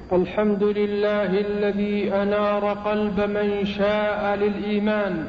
الحمد لله الذي أنار قلب من شاء للإيمان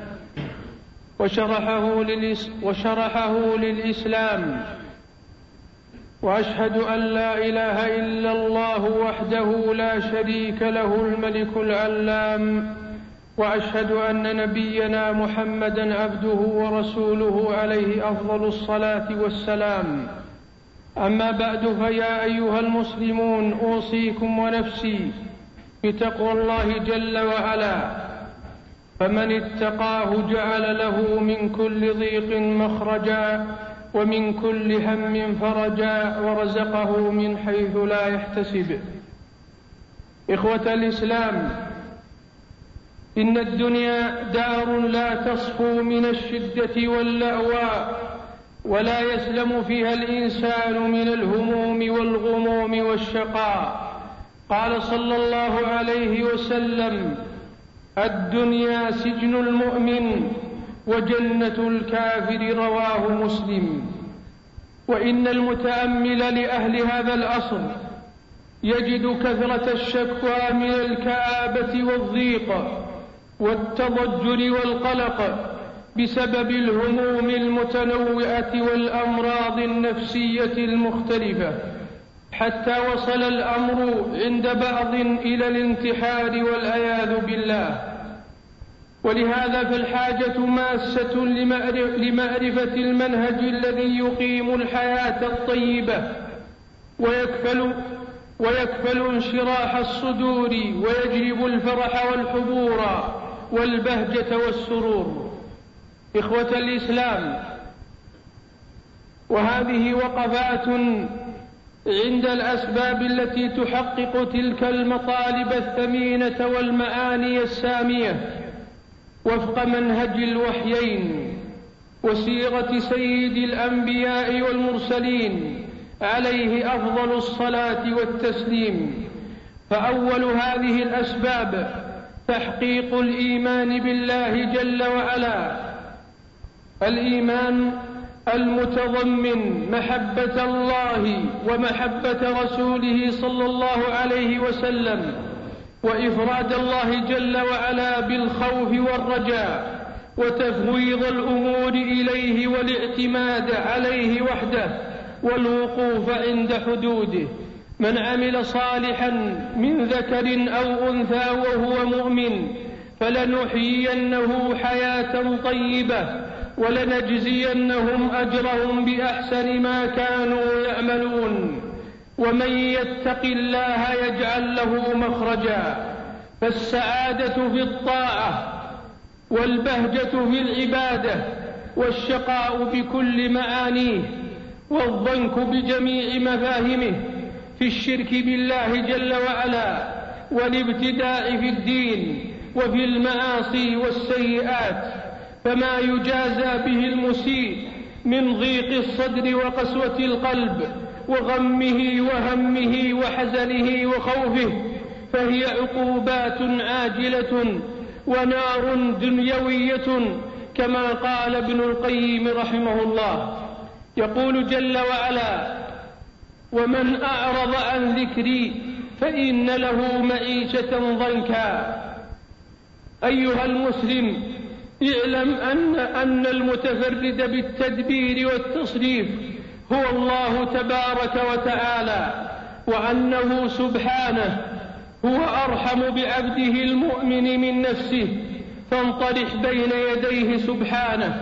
وشرحه للإسلام، وأشهد أن لا إله إلا الله وحده لا شريك له الملك العلام، وأشهد أن نبينا محمدًا عبده ورسوله عليه أفضل الصلاة والسلام. أما بعد، فيا أيها المسلمون، أوصيكم ونفسي بتقوى الله جل وعلا، فمن اتقاه جعل له من كل ضيق مخرجا ومن كل هم فرجا ورزقه من حيث لا يحتسب. إخوة الإسلام، إن الدنيا دار لا تصفو من الشدة واللأواء، ولا يسلم فيها الإنسان من الهموم والغموم والشقاء. قال صلى الله عليه وسلم: الدنيا سجن المؤمن وجنة الكافر. رواه مسلم. وإن المتأمل لأهل هذا العصر يجد كثرة الشكوى من الكآبة والضيق والتضجر والقلق بسبب الهموم المتنوعة والأمراض النفسية المختلفة، حتى وصل الأمر عند بعض إلى الانتحار والعياذ بالله. ولهذا فالحاجة ماسة لمعرفة المنهج الذي يقيم الحياة الطيبة ويكفل انشراح الصدور ويجلب الفرح والحبور والبهجة والسرور. إخوة الإسلام، وهذه وقفات عند الأسباب التي تحقق تلك المطالب الثمينة والمعاني السامية وفق منهج الوحيين وسيرة سيد الأنبياء والمرسلين عليه أفضل الصلاة والتسليم. فأول هذه الأسباب تحقيق الإيمان بالله جل وعلا، الإيمان المتضمن محبة الله ومحبة رسوله صلى الله عليه وسلم، وإفراد الله جل وعلا بالخوف والرجاء، وتفويض الأمور إليه والاعتماد عليه وحده، والوقوف عند حدوده. من عمل صالحا من ذكر أو أنثى وهو مؤمن فلنحيينه حياة طيبة ولنجزينهم أجرهم بأحسن ما كانوا يعملون. ومن يتق الله يجعل له مخرجا. فالسعادة في الطاعة، والبهجة في العبادة، والشقاء بكل معانيه، والضنك بجميع مفاهمه في الشرك بالله جل وعلا، والابتداع في الدين وفي المعاصي والسيئات. فما يجازى به المسيء من ضيق الصدر وقسوة القلب وغمه وهمه وحزنه وخوفه، فهي عقوبات عاجلة ونار دنيوية، كما قال ابن القيم رحمه الله. يقول جل وعلا: ومن أعرض عن ذكري فإن له معيشة ضنكا. أيها المسلم، اعلم أن المتفرد بالتدبير والتصريف هو الله تبارك وتعالى، وأنه سبحانه هو أرحم بعبده المؤمن من نفسه. فانطرح بين يديه سبحانه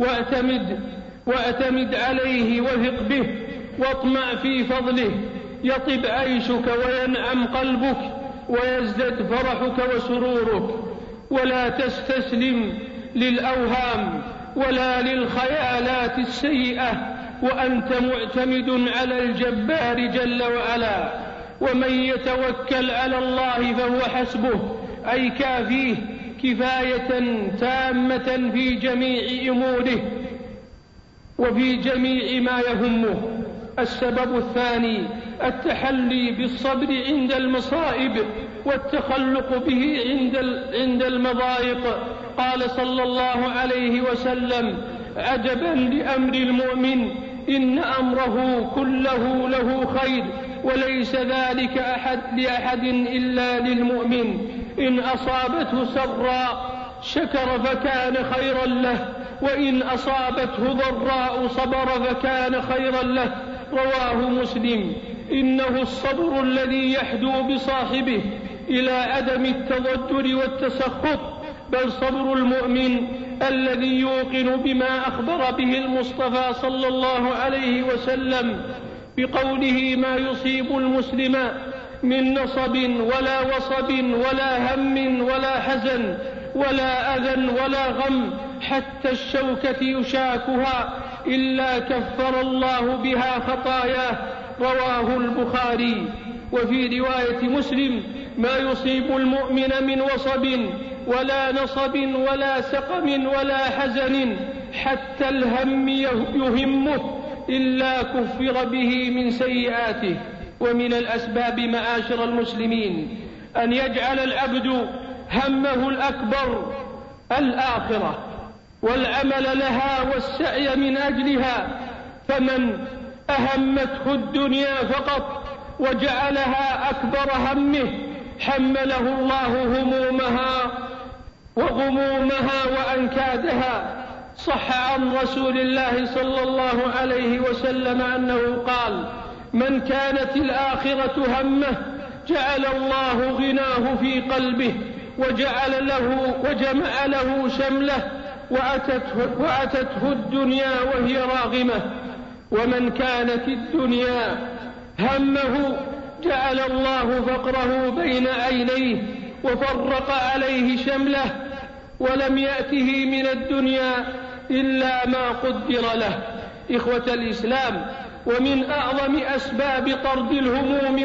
واعتمد عليه وثق به واطمع في فضله، يطب عيشك وينعم قلبك ويزدد فرحك وسرورك. ولا تستسلم للأوهام ولا للخيالات السيئة وأنت معتمد على الجبار جل وعلا. ومن يتوكل على الله فهو حسبه، أي كافيه كفاية تامة في جميع أموره وفي جميع ما يهمه. السبب الثاني التحلي بالصبر عند المصائب والتخلق به عند المضايق. قال صلى الله عليه وسلم: عجبا لأمر المؤمن، إن أمره كله له خير وليس ذلك لأحد إلا للمؤمن. إن أصابته سراء شكر فكان خيرا له، وإن أصابته ضراء صبر فكان خيرا له. رواه مسلم. إنه الصبر الذي يحدو بصاحبه إلى عدم التضجر والتسخط، بل صبر المؤمن الذي يوقن بما أخبر به المصطفى صلى الله عليه وسلم بقوله: ما يصيب المسلم من نصب ولا وصب ولا هم ولا حزن ولا أذى ولا غم حتى الشوكة يشاكها إلا كفر الله بها خطاياه. رواه البخاري. وفي رواية مسلم: ما يصيب المؤمن من وصب ولا نصب ولا سقم ولا حزن حتى الهم يهمه إلا كفر به من سيئاته. ومن الأسباب معاشر المسلمين أن يجعل العبد همه الأكبر الآخرة والعمل لها والسعي من أجلها. فمن أهمته الدنيا فقط وجعلها أكبر همه حمله الله همومها وغمومها وأنكادها. صح عن رسول الله صلى الله عليه وسلم أنه قال: من كانت الآخرة همه جعل الله غناه في قلبه وجمع له شمله وأتته الدنيا وهي راغمة. ومن كانت الدنيا همه جعل الله فقره بين عينيه وفرق عليه شمله، ولم يأته من الدنيا إلا ما قدر له. إخوة الإسلام، ومن أعظم أسباب طرد الهموم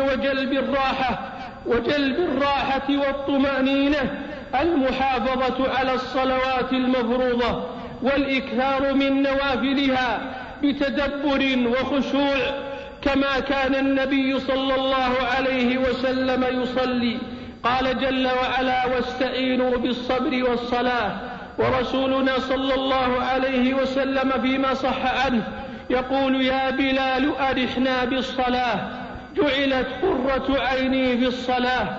وجلب الراحة والطمأنينة المحافظة على الصلوات المفروضة والإكثار من نوافلها بتدبر وخشوع، كما كان النبي صلى الله عليه وسلم يصلي. قال جل وعلا: واستعينوا بالصبر والصلاة. ورسولنا صلى الله عليه وسلم فيما صح عنه يقول: يا بلال أرحنا بالصلاة، جعلت قرة عيني في الصلاة.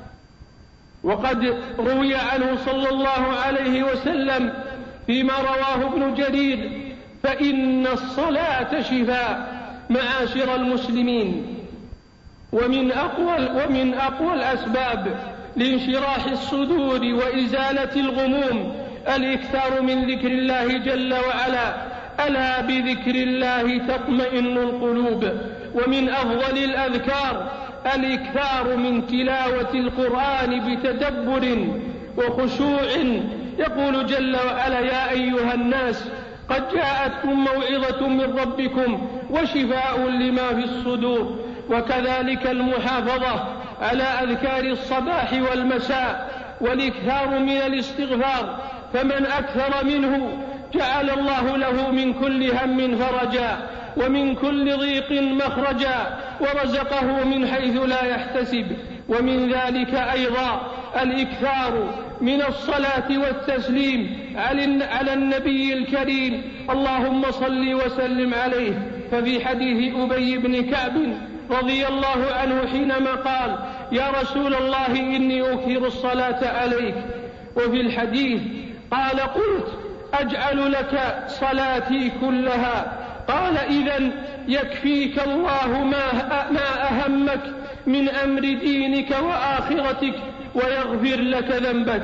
وقد روي عنه صلى الله عليه وسلم فيما رواه ابن جرير: فإن الصلاة شفاء. معاشر المسلمين، ومن أقوى الأسباب لانشراح الصدور وإزالة الغموم الإكثار من ذكر الله جل وعلا. ألا بذكر الله تطمئن القلوب. ومن أفضل الأذكار الإكثار من تلاوة القرآن بتدبر وخشوع. يقول جل وعلا: يا أيها الناس قد جاءتكم موعظة من ربكم وشفاء لما في الصدور. وكذلك المحافظة على أذكار الصباح والمساء والإكثار من الاستغفار، فمن أكثر منه جعل الله له من كل هم فرجا ومن كل ضيق مخرجا ورزقه من حيث لا يحتسب. ومن ذلك أيضا الإكثار من الصلاة والتسليم على النبي الكريم: اللهم صل وسلم عليه. ففي حديث أبي بن كعب رضي الله عنه حينما قال: يا رسول الله إني أكثر الصلاة عليك. وفي الحديث قال: قلت: أجعل لك صلاتي كلها؟ قال: إذن يكفيك الله ما أهمك من أمر دينك وآخرتك ويغفر لك ذنبك.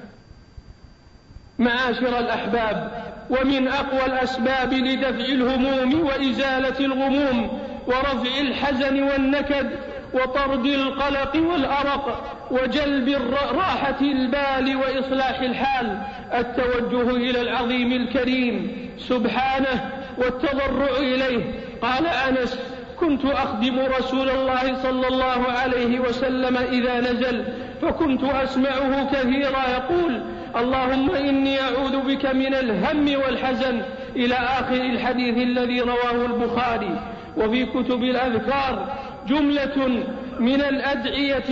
معاشر الأحباب، ومن أقوى الأسباب لدفع الهموم وإزالة الغموم ورفع الحزن والنكد وطرد القلق والأرق وجلب راحة البال وإصلاح الحال التوجه إلى العظيم الكريم سبحانه والتضرع إليه. قال أنس: كنت أخدم رسول الله صلى الله عليه وسلم إذا نزل، فكنت أسمعه كثيرا يقول: اللهم إني أعوذ بك من الهم والحزن، إلى آخر الحديث الذي رواه البخاري. وفي كتب الأذكار جملة من الأدعية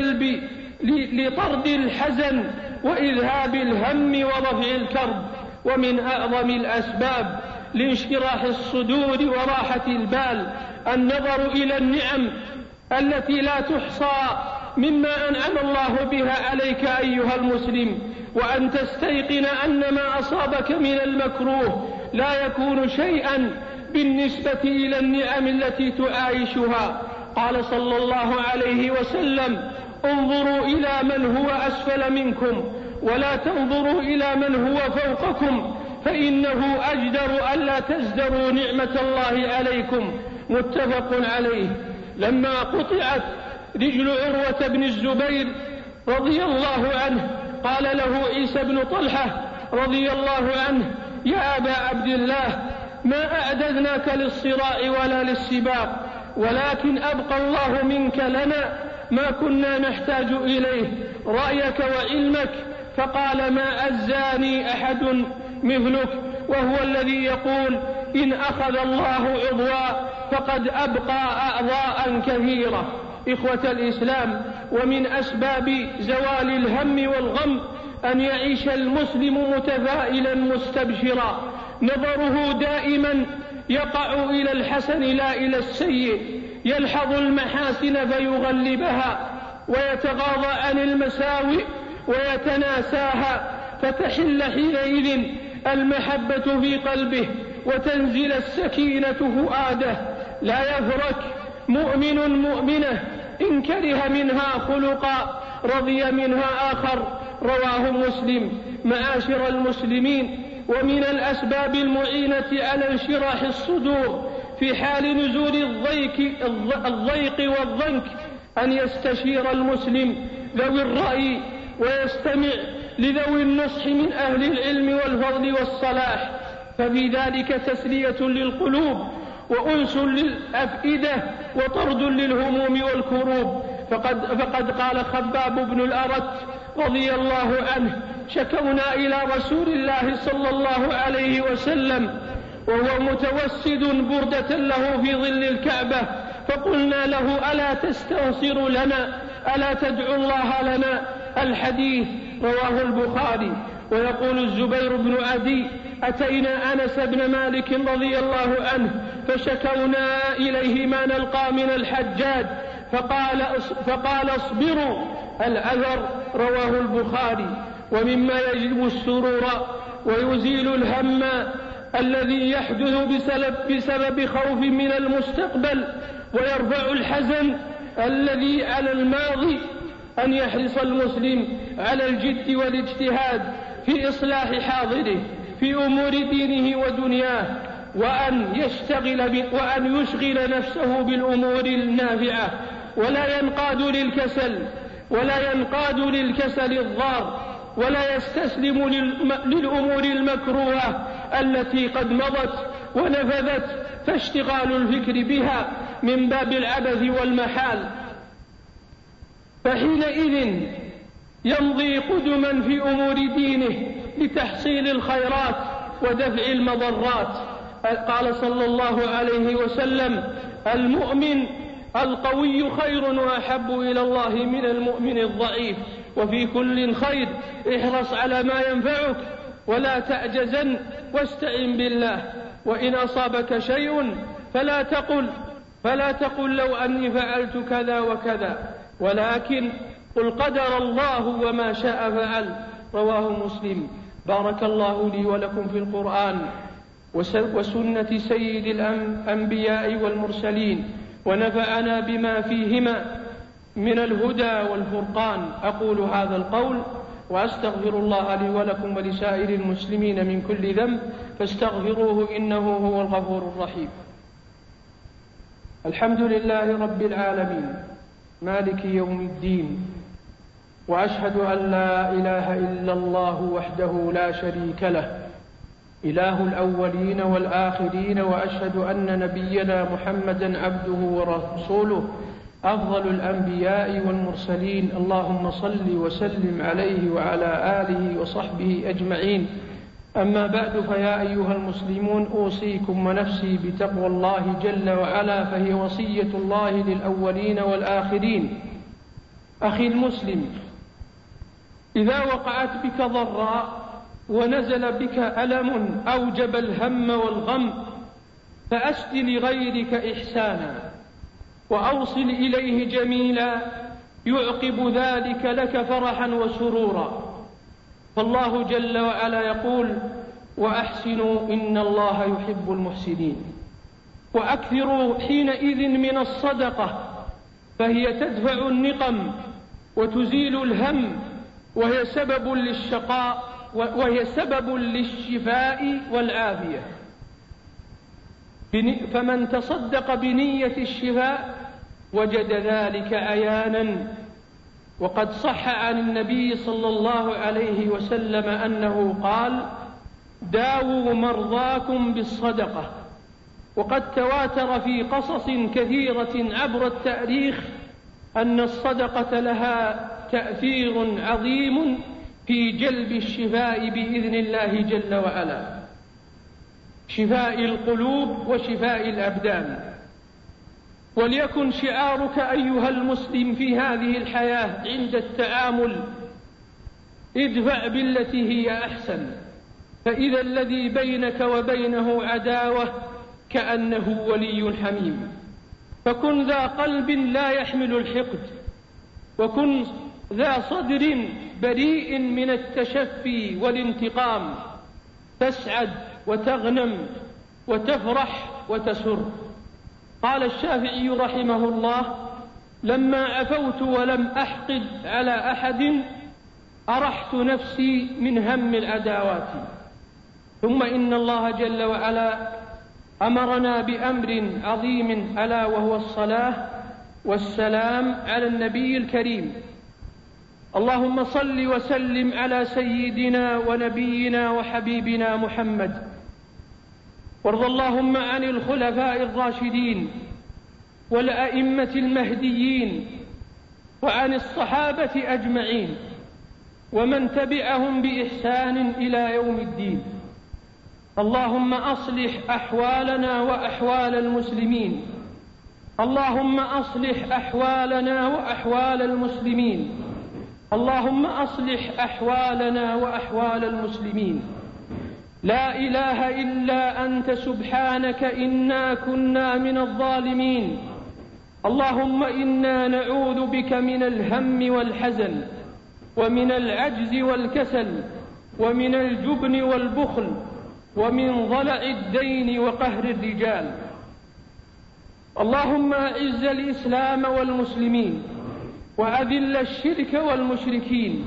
لطرد الحزن وإذهاب الهم ورفع الكرب. ومن أعظم الأسباب لانشراح الصدور وراحة البال النظر إلى النعم التي لا تحصى مما أنعم الله بها عليك أيها المسلم، وأن تستيقن أن ما أصابك من المكروه لا يكون شيئا بالنسبة إلى النعم التي تعايشها. قال صلى الله عليه وسلم: انظروا إلى من هو أسفل منكم ولا تنظروا إلى من هو فوقكم، فإنه أجدر ألا تزدروا نعمة الله عليكم. متفق عليه. لما قطعت رجل عروة بن الزبير رضي الله عنه قال له عيسى بن طلحة رضي الله عنه: يا أبا عبد الله، ما أعددناك للصراع ولا للسباق، ولكن أبقى الله منك لنا ما كنا نحتاج إليه، رأيك وعلمك. فقال: ما أزاني أحد مثلك، وهو الذي يقول: إن أخذ الله عضوا فقد أبقى أعضاء كثيرة. إخوة الإسلام، ومن أسباب زوال الهم والغم أن يعيش المسلم متفائلا مستبشرا، نظره دائما يقع إلى الحسن لا إلى السيء، يلحظ المحاسن فيغلبها، ويتغاضى عن المساوئ ويتناساها، فتحل حينئذ المحبة في قلبه وتنزل السكينة فؤاده. لا يفرك مؤمن مؤمنة إن كره منها خلقا رضي منها آخر. رواه مسلم. معاشر المسلمين، ومن الأسباب المعينة على انشراح الصدور في حال نزول الضيق والضنك أن يستشير المسلم ذوي الرأي ويستمع لذوي النصح من أهل العلم والفضل والصلاح، ففي ذلك تسلية للقلوب وأنس للأفئدة وطرد للهموم والكروب. فقد قال خباب بن الأرت رضي الله عنه: شكونا إلى رسول الله صلى الله عليه وسلم وهو متوسد بردة له في ظل الكعبة، فقلنا له: ألا تستنصر لنا؟ ألا تدعو الله لنا؟ الحديث رواه البخاري. ويقول الزبير بن عدي: أتينا أنس بن مالك رضي الله عنه فشكونا إليه ما نلقى من الحجاج، فقال: اصبروا العذر. رواه البخاري. ومما يجلب السرور ويزيل الهم الذي يحدث بسبب خوف من المستقبل ويرفع الحزن الذي على الماضي أن يحرص المسلم على الجد والاجتهاد في إصلاح حاضره في أمور دينه ودنياه، وأن يشغل نفسه بالأمور النافعة، ولا ينقاد للكسل الضار، ولا يستسلم للأمور المكروهة التي قد مضت ونفذت، فاشتغال الفكر بها من باب العبث والمحال، فحينئذ يمضي قدما في أمور دينه لتحصيل الخيرات ودفع المضرات. قال صلى الله عليه وسلم: المؤمن القوي خير وأحب إلى الله من المؤمن الضعيف، وفي كل خير احرص على ما ينفعك ولا تعجزن واستعن بالله، وإن أصابك شيء فلا تقل لو أني فعلت كذا وكذا، ولكن قل قدر الله وما شاء فعل. رواه مسلم. بارك الله لي ولكم في القرآن وسنة سيد الأنبياء والمرسلين، ونفعنا بما فيهما من الهدى والفرقان. أقول هذا القول وأستغفر الله لي ولكم ولسائر المسلمين من كل ذنب، فاستغفروه إنه هو الغفور الرحيم. الحمد لله رب العالمين مالك يوم الدين، وأشهد أن لا إله إلا الله وحده لا شريك له إله الأولين والآخرين، وأشهد أن نبينا محمدا عبده ورسوله أفضل الأنبياء والمرسلين. اللهم صل وسلم عليه وعلى آله وصحبه أجمعين. أما بعد، فيا أيها المسلمون، أوصيكم ونفسي بتقوى الله جل وعلا، فهي وصية الله للأولين والآخرين. أخي المسلم، إذا وقعت بك ضراء ونزل بك ألم أوجب الهم والغم، فأسد لغيرك إحسانا، وأوصل إليه جميلا يعقب ذلك لك فرحا وسرورا. فالله جل وعلا يقول: وأحسنوا إن الله يحب المحسنين. وأكثروا حينئذ من الصدقة، فهي تدفع النقم وتزيل الهم، وهي سبب للشفاء والعافية. فمن تصدق بنية الشفاء وجد ذلك عيانا. وقد صح عن النبي صلى الله عليه وسلم أنه قال: داووا مرضاكم بالصدقة. وقد تواتر في قصص كثيرة عبر التاريخ أن الصدقة لها تأثير عظيم في جلب الشفاء بإذن الله جل وعلا، شفاء القلوب وشفاء الأبدان. وليكن شعارك أيها المسلم في هذه الحياة عند التعامل: ادفع بالتي هي أحسن، فإذا الذي بينك وبينه عداوة كأنه ولي حميم. فكن ذا قلب لا يحمل الحقد، وكن ذا صدر بريء من التشفي والانتقام، تسعد وتغنم وتفرح وتسر. قال الشافعي رحمه الله: لما عفوت ولم أحقد على أحد أرحت نفسي من هم العداوات. ثم إن الله جل وعلا أمرنا بأمر عظيم، ألا وهو الصلاة والسلام على النبي الكريم. اللهم صل وسلم على سيدنا ونبينا وحبيبنا محمد. وارض اللهم عن الخلفاء الراشدين والأئمة المهديين، وعن الصحابة أجمعين، ومن تبعهم بإحسان إلى يوم الدين. اللهم أصلح أحوالنا وأحوال المسلمين. اللهم أصلح أحوالنا وأحوال المسلمين. اللهم أصلح أحوالنا وأحوال المسلمين. لا إله إلا أنت سبحانك إنا كنا من الظالمين. اللهم إنا نعوذ بك من الهم والحزن، ومن العجز والكسل، ومن الجبن والبخل، ومن ضلع الدين وقهر الرجال. اللهم أعز الإسلام والمسلمين، وأذل الشرك والمشركين.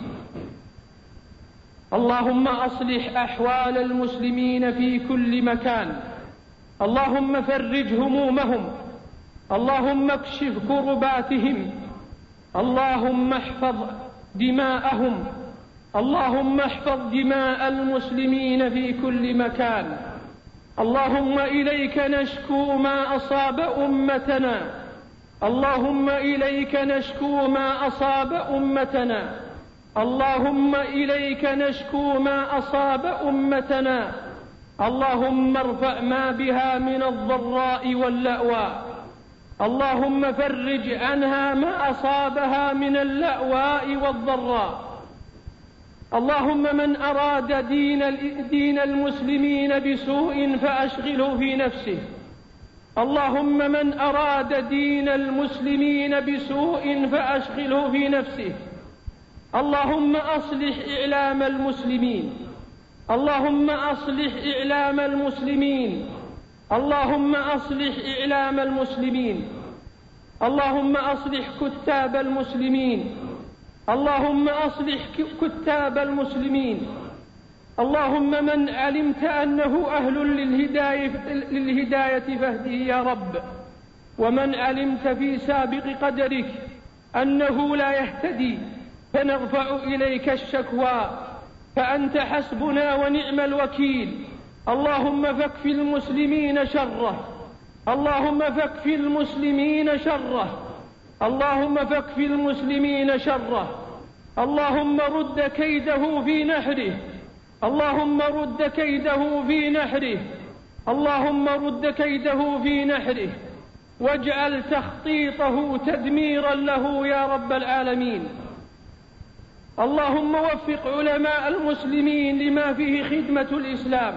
اللهم أصلح أحوال المسلمين في كل مكان. اللهم فرج همومهم. اللهم اكشف كرباتهم. اللهم احفظ دماءهم. اللهم احفظ دماء المسلمين في كل مكان. اللهم إليك نشكو ما أصاب أمتنا. اللهم إليك نشكو ما أصاب أمتنا. اللهم إليك نشكو ما أصاب أمتنا. اللهم ارفع ما بها من الضراء واللأواء. اللهم فرج عنها ما أصابها من اللأواء والضراء. اللهم من أراد دين المسلمين بسوء فأشغله في نفسه. اللهم من أراد دين المسلمين بسوء فأشغله في نفسه. اللهم أصلح إعلام المسلمين. اللهم أصلح إعلام المسلمين. اللهم أصلح إعلام المسلمين. اللهم أصلح كتاب المسلمين. اللهم أصلح كتاب المسلمين. اللهم من علمت أنه أهل للهداية فاهده يا رب، ومن علمت في سابق قدرك أنه لا يهتدي فنرفع إليك الشكوى، فأنت حسبنا ونعم الوكيل. اللهم فاكف المسلمين شره. اللهم فاكف المسلمين شره. اللهم فاكف المسلمين شره. اللهم رد كيده في نحره. اللهم رد كيده في نحره. اللهم رد كيده في نحره، واجعل تخطيطه تدميرا له يا رب العالمين. اللهم وفق علماء المسلمين لما فيه خدمة الإسلام.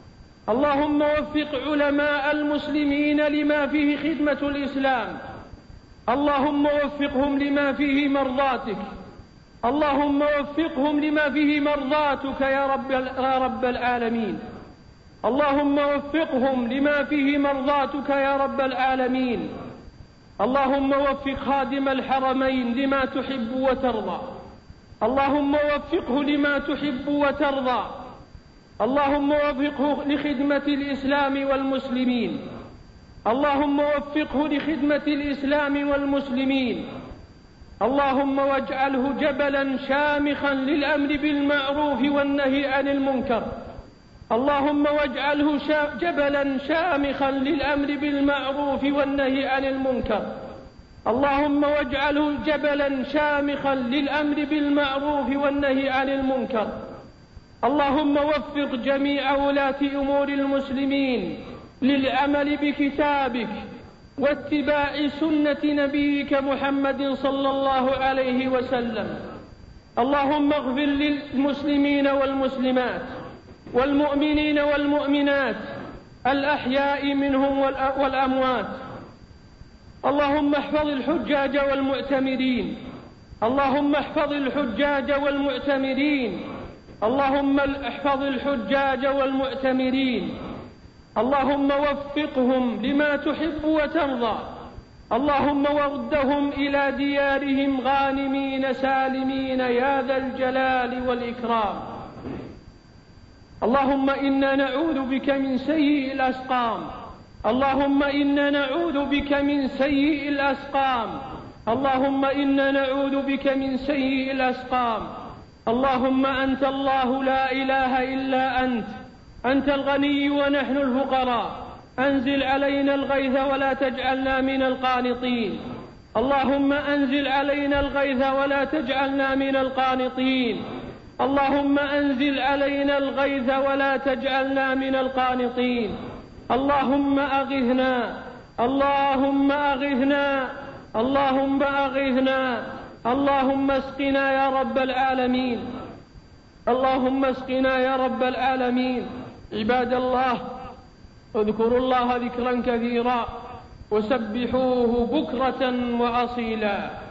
اللهم وفق علماء المسلمين لما فيه خدمة الإسلام. اللهم وفقهم لما فيه مرضاتك، اللهم وفقهم لما فيه مرضاتك يا رب العالمين. اللهم وفقهم لما فيه مرضاتك يا رب العالمين. اللهم وفق خادم الحرمين لما تحب وترضى، اللهم وفقه لما تحب وترضى، اللهم وفقه لخدمة الإسلام والمسلمين، اللهم وفقه لخدمة الإسلام والمسلمين. اللهم واجعله جبلا شامخا للأمر بالمعروف والنهي عن المنكر، اللهم واجعله جبلا شامخا للأمر بالمعروف والنهي عن المنكر، اللهم واجعله جبلا شامخا للأمر بالمعروف والنهي عن المنكر. اللهم وفق جميع ولاة أمور المسلمين للعمل بكتابك واتباع سنة نبيك محمد صلى الله عليه وسلم. اللهم اغفر للمسلمين والمسلمات والمؤمنين والمؤمنات الأحياء منهم والأموات. اللهم احفظ الحجاج والمعتمرين، اللهم احفظ الحجاج والمعتمرين، اللهم احفظ الحجاج والمعتمرين. اللهم وفقهم لما تحب وترضى، اللهم وردهم إلى ديارهم غانمين سالمين يا ذا الجلال والإكرام. اللهم إنا نعوذ بك من سيء الأسقام، اللهم إنا نعوذ بك من سيء الأسقام، اللهم إنا نعوذ بك من سيء الأسقام. اللهم أنت الله لا إله إلا أنت، أنت الغني ونحن الفقراء، أنزل علينا الغيث ولا تجعلنا من القانطين. اللهم أنزل علينا الغيث ولا تجعلنا من القانطين. اللهم أنزل علينا الغيث ولا تجعلنا من القانطين. اللهم أغثنا، اللهم أغثنا، اللهم أغثنا، اللهم اسقنا يا رب العالمين، اللهم اسقنا يا رب العالمين. عباد الله، اذكروا الله ذكرا كثيرا وسبحوه بكرة وأصيلا.